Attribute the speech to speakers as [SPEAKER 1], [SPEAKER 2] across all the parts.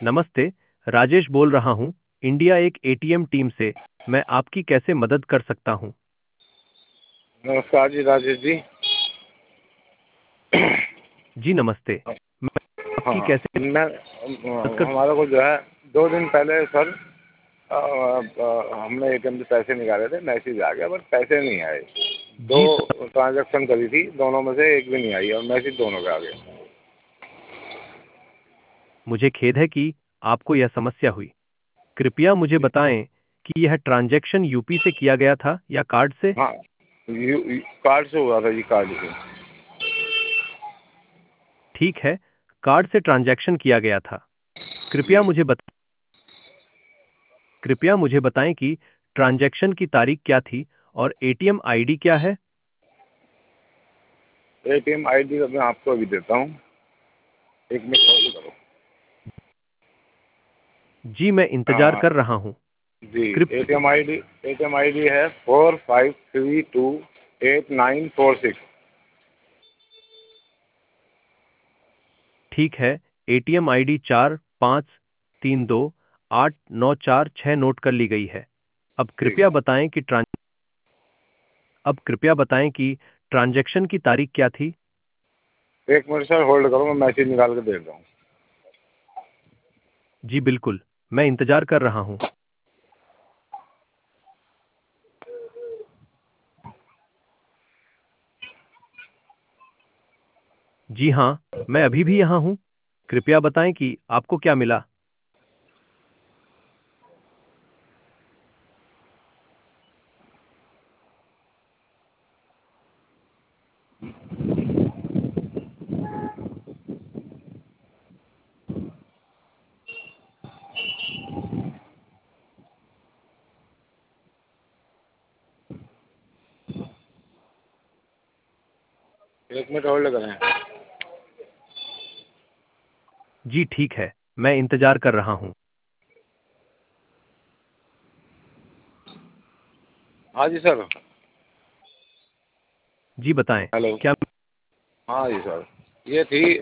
[SPEAKER 1] नमस्ते, राजेश बोल रहा हूँ, इंडिया एक एटीएम टीम से। मैं आपकी कैसे मदद कर सकता हूँ?
[SPEAKER 2] नमस्कार जी राजेश जी।
[SPEAKER 1] जी नमस्ते, मैं
[SPEAKER 2] हाँ
[SPEAKER 1] आपकी
[SPEAKER 2] हाँ,
[SPEAKER 1] कैसे
[SPEAKER 2] मैं
[SPEAKER 1] मदद कर
[SPEAKER 2] हमारा को जो है 2 दिन पहले सर हमने एटीएम से पैसे निकाले थे, मैसेज आ गया बट पैसे नहीं आए। दो
[SPEAKER 1] जी सर,
[SPEAKER 2] ट्रांजैक्शन करी थी, दोनों में से एक भी नहीं आई और मैसेज दोनों पे आ गया।
[SPEAKER 1] मुझे खेद है कि आपको यह समस्या हुई। कृपया मुझे बताएं कि यह ट्रांजैक्शन यूपी से किया गया था या कार्ड से?
[SPEAKER 2] हाँ, कार्ड से हुआ था जी, कार्ड से।
[SPEAKER 1] ठीक है, कार्ड से ट्रांजैक्शन किया गया था। कृपया
[SPEAKER 2] जी,
[SPEAKER 1] मुझे बता कृपया मुझे बताएं कि ट्रांजैक्शन की तारीख क्या थी और एटीएम आईडी क्या है?
[SPEAKER 2] एटीएम आईडी मैं आपको अभी देता हूँ, 1 मिनट होल्ड करो।
[SPEAKER 1] जी मैं इंतजार
[SPEAKER 2] हाँ
[SPEAKER 1] कर रहा हूँ।
[SPEAKER 2] जी,
[SPEAKER 1] कृप
[SPEAKER 2] एटीएम आईडी है 45328946।
[SPEAKER 1] ठीक है, एटीएम आईडी 45328946 नोट कर ली गई है। अब
[SPEAKER 2] ठीक
[SPEAKER 1] कृपया
[SPEAKER 2] है,
[SPEAKER 1] बताएं कि ट्रांजैक्शन की तारीख क्या थी?
[SPEAKER 2] 1 मिनट सर होल्ड करो, मैं मैसेज निकाल के दे रहा हूँ।
[SPEAKER 1] जी बिल्कुल, मैं इंतजार कर रहा हूँ। जी हाँ, मैं अभी भी यहाँ हूँ। कृपया बताएं कि आपको क्या मिला।
[SPEAKER 2] एक मिनट होल्ड करें।
[SPEAKER 1] जी ठीक है, मैं इंतजार कर रहा हूँ।
[SPEAKER 2] हाँ जी सर।
[SPEAKER 1] जी बताएं,
[SPEAKER 2] हेलो।
[SPEAKER 1] क्या?
[SPEAKER 2] हाँ जी सर, ये थी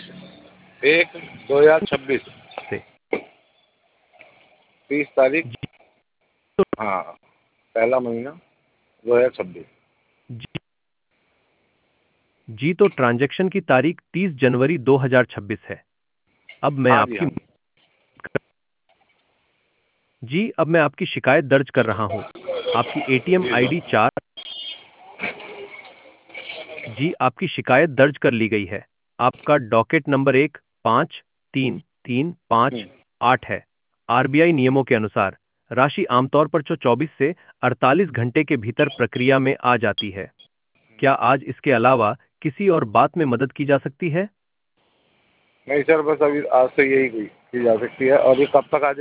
[SPEAKER 2] 30/1/2026।
[SPEAKER 1] से
[SPEAKER 2] 30 तारीख।
[SPEAKER 1] जी तो
[SPEAKER 2] हाँ, पहला महीना 2026।
[SPEAKER 1] जी जी तो ट्रांजैक्शन की तारीख 30 जनवरी 2026 है। अब मैं
[SPEAKER 2] हाँ जी
[SPEAKER 1] आपकी
[SPEAKER 2] हाँ जी।
[SPEAKER 1] जी अब मैं आपकी शिकायत दर्ज कर रहा हूँ। आपकी एटीएम
[SPEAKER 2] जी
[SPEAKER 1] आईडी
[SPEAKER 2] सर।
[SPEAKER 1] 4 जी आपकी शिकायत दर्ज कर ली गई है। आपका डॉकेट नंबर 1533588 है। आरबीआई नियमों के अनुसार राशि आमतौर पर 24 से 48 घंटे के भीतर प्रक्रिया में आ जाती है। क्या आज इसके अलावा किसी और बात में मदद की जा सकती है?
[SPEAKER 2] नहीं सर, बस अभी आज से यही की जा सकती है। और ये कब तक आ